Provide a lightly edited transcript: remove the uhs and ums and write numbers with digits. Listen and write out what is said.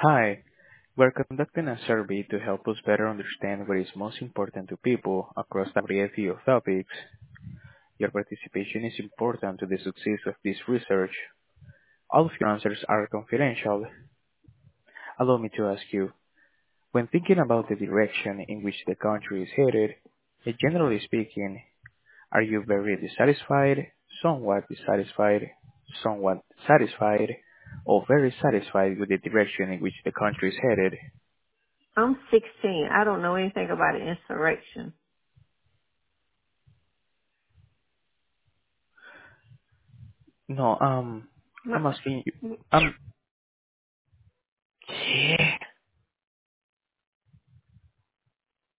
Hi, we're conducting a survey to help us better understand what is most important to people across a variety of topics. Your participation is important to the success of this research. All of your answers are confidential. Allow me to ask you, when thinking about the direction in which the country is headed, generally speaking, are you very dissatisfied, somewhat satisfied, or very satisfied with the direction in which the country is headed? I'm 16. I don't know anything about an insurrection. No, No, I'm asking you. Um,